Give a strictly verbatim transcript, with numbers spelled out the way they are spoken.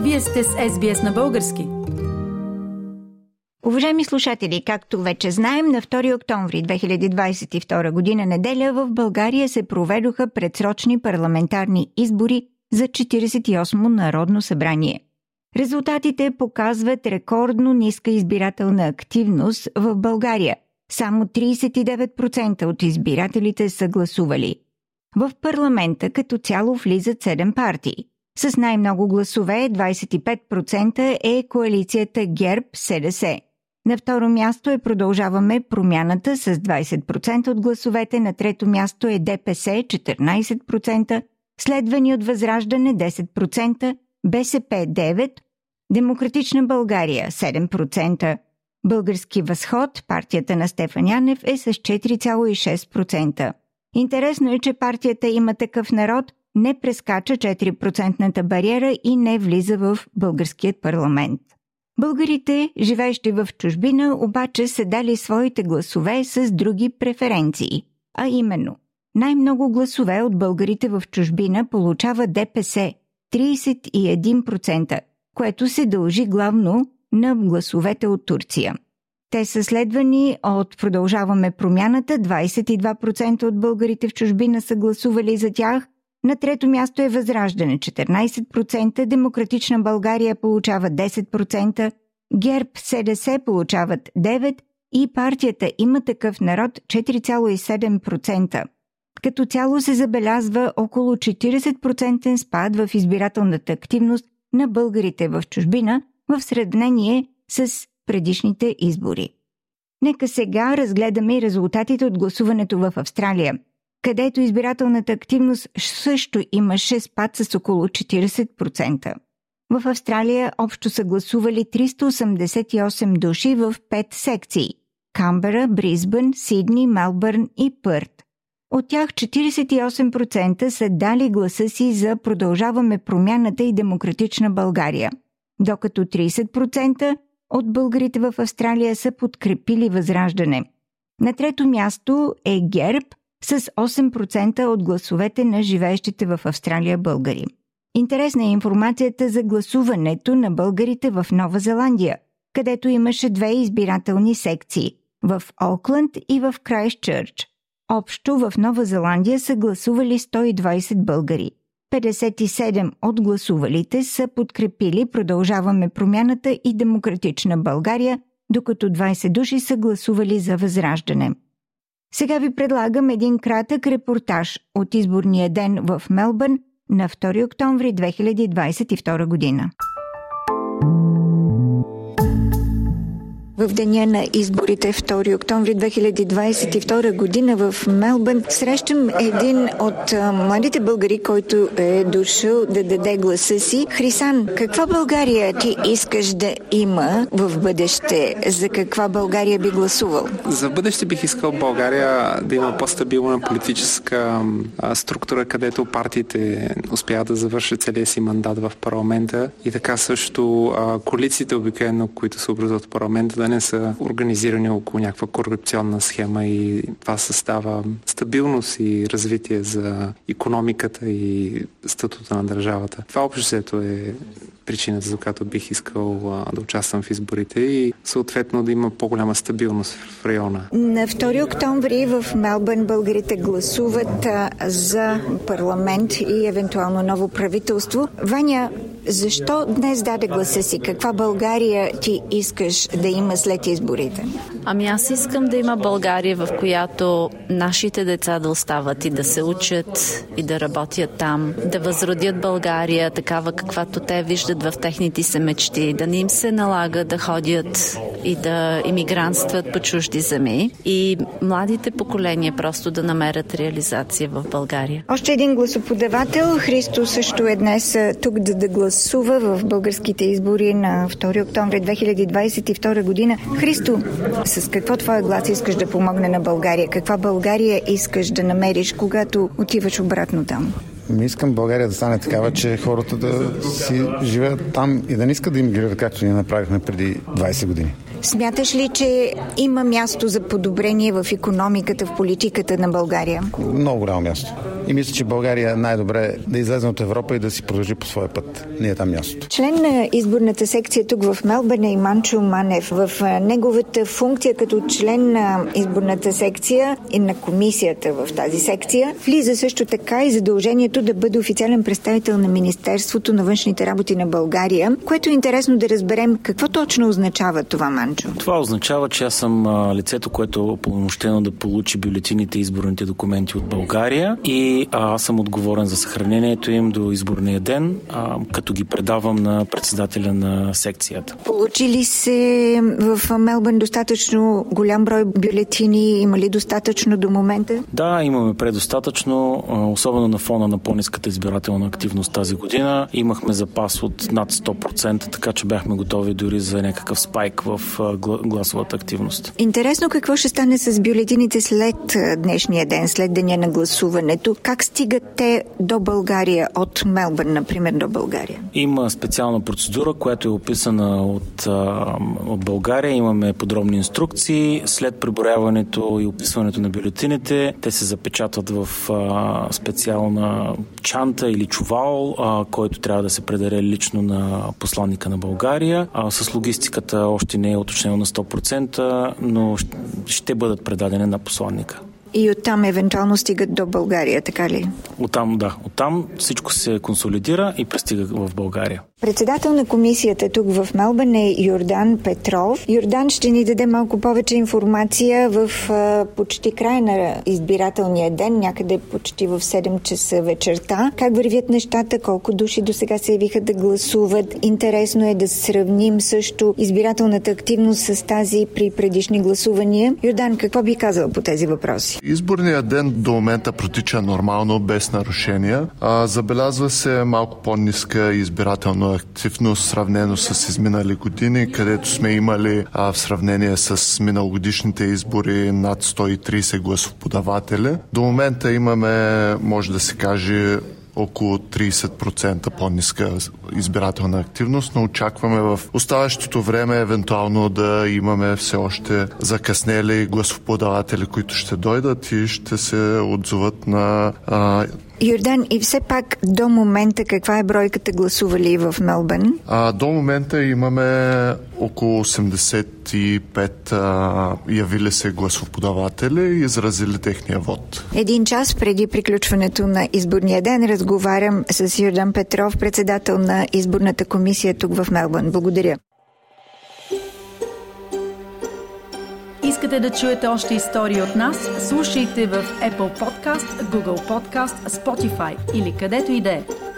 Вие сте с Ес Би Ес на български. Уважаеми слушатели, както вече знаем, на втори октомври две хиляди двадесет и втора година неделя в България се проведоха предсрочни парламентарни избори за четиридесет и осмо Народно събрание. Резултатите показват рекордно ниска избирателна активност в България. Само тридесет и девет процента от избирателите са гласували. В парламента като цяло влизат седем партии. С най-много гласове, двадесет и пет процента, е коалицията ГЕРБ-С Д С. На второ място е Продължаваме промяната с двадесет процента от гласовете, на трето място е Д П С четиринадесет процента, следвани от Възраждане десет процента, Б С П девет процента, Демократична България седем процента. Български възход, партията на Стефан Янев, е с четири цяло и шест процента. Интересно е, че партията Има такъв народ не прескача четири процентната бариера и не влиза в българският парламент. Българите, живеещи в чужбина, обаче са дали своите гласове с други преференции, а именно най-много гласове от българите в чужбина получава Д П С – тридесет и един процента, което се дължи главно на гласовете от Турция. Те са следвани от Продължаваме промяната, двадесет и два процента от българите в чужбина са гласували за тях, на трето място е Възраждане четиринадесет процента, Демократична България получава десет процента, ГЕРБ-С Д С получават девет процента и партията Има такъв народ четири цяло и седем процента. Като цяло се забелязва около четиридесет процента спад в избирателната активност на българите в чужбина в сравнение с предишните избори. Нека сега разгледаме и резултатите от гласуването в Австралия, където избирателната активност също имаше спад с около четиридесет процента. В Австралия общо са гласували триста осемдесет и осем души в пет секции – Камбера, Бризбън, Сидни, Мелбърн и Пърт. От тях четиридесет и осем процента са дали гласа си за Продължаваме промяната и Демократична България, докато тридесет процента от българите в Австралия са подкрепили Възраждане. На трето място е ГЕРБ с осем процента от гласовете на живеещите в Австралия българи. Интересна е информацията за гласуването на българите в Нова Зеландия, където имаше две избирателни секции – в Окланд и в Крайстчърч. Общо в Нова Зеландия са гласували сто и двадесет българи. петдесет и седем от гласувалите са подкрепили Продължаваме промяната и Демократична България, докато двадесет души са гласували за Възраждане. Сега ви предлагам един кратък репортаж от изборния ден в Мелбърн на втори октомври две хиляди двадесет и втора година. В деня на изборите втори октомври две хиляди двадесет и втора година в Мелбърн срещам един от а, младите българи, който е дошъл да даде гласа си. Хрисан, каква България ти искаш да има в бъдеще? За каква България би гласувал? За бъдеще бих искал България да има по-стабилна политическа а, структура, където партиите успяват да завършат целия си мандат в парламента и така също а, коалициите обикновено, които се образуват в парламента, да не са организирани около някаква корупционна схема и това създава стабилност и развитие за икономиката и статута на държавата. Това обществото е причината, за която бих искал а, да участвам в изборите и съответно да има по-голяма стабилност в района. На втори октомври в Мелбърн българите гласуват а, за парламент и евентуално ново правителство. Ваня, защо днес даде гласа си? Каква България ти искаш да има след изборите? Ами аз искам да има България, в която нашите деца да остават и да се учат и да работят там, да възродят България такава, каквато те виждат в техните си мечти, да не им се налага да ходят и да имигрантстват по чужди земи и младите поколения просто да намерят реализация в България. Още един гласоподавател, Христо, също е днес тук да, да гласува в българските избори на втори октомври две хиляди двадесет и втора година. Христо, с какво твоя глас искаш да помогне на България? Каква България искаш да намериш, когато отиваш обратно там? Не искам България да стане такава, че хората да си живеят там и да не искат да имигрират, както ние направихме преди двадесет години. Смяташ ли, че има място за подобрение в икономиката, в политиката на България? Много голямо място. и мисля, че България е най-добре да излезе от Европа и да си продължи по своя път. Не е там мястото. Член на изборната секция тук в Мелбърн е и Манчо Манев. В неговата функция като член на изборната секция и на комисията в тази секция влиза също така и задължението да бъде официален представител на Министерството на външните работи на България, което е интересно да разберем какво точно означава това, Манчо. Това означава, че аз съм а, лицето, което е упълномощено да получи бюлетините и изборните документи от България и а, аз съм отговорен за съхранението им до изборния ден, а, като ги предавам на председателя на секцията. Получи ли се в Мелбърн достатъчно голям брой бюлетини? Има ли достатъчно до момента? Да, имаме предостатъчно, особено на фона на по-ниската избирателна активност тази година. Имахме запас от над сто процента, така че бяхме готови дори за някакъв спайк в гласовата активност. Интересно какво ще стане с бюлетините след днешния ден, след деня на гласуването. Как стигат те до България от Мелбърн, например, до България? Има специална процедура, която е описана от, от България. Имаме подробни инструкции. След преброяването и описването на бюлетините, те се запечатват в а, специална чанта или чувал, а, който трябва да се предаде лично на посланника на България. А, с логистиката още не е уточнено на сто процента, но ще бъдат предадени на посланника. И оттам евентуално стигат до България, така ли? Оттам, да. Оттам всичко се консолидира и пристига в България. Председател на комисията тук в Мелбърн е Йордан Петров. Йордан ще ни даде малко повече информация в а, почти края на избирателния ден, някъде почти в седем часа вечерта. Как вървят нещата, колко души до сега се явиха да гласуват. Интересно е да сравним също избирателната активност с тази при предишни гласувания. Йордан, какво би казал по тези въпроси? Изборният ден до момента протича нормално, без нарушения. А, забелязва се малко по-ниска избирателна активност, сравнено с изминали години, където сме имали а, в сравнение с миналогодишните избори над сто и трийсет гласоподаватели. До момента имаме, може да се каже, около трийсет процента по-ниска избирателна активност, но очакваме в оставащото време евентуално да имаме все още закъснели гласоподаватели, които ще дойдат и ще се отзоват на... А... Йордан, и все пак до момента каква е бройката гласували в Мелбърн? А, до момента имаме около осемдесет и пет а, явили се гласоподаватели и изразили техния вод. Един час преди приключването на изборния ден разговарям с Йордан Петров, председател на изборната комисия тук в Мелбърн. Благодаря. Искате да чуете още истории от нас? Слушайте в Apple Podcast, Google Podcast, Spotify или където и да е.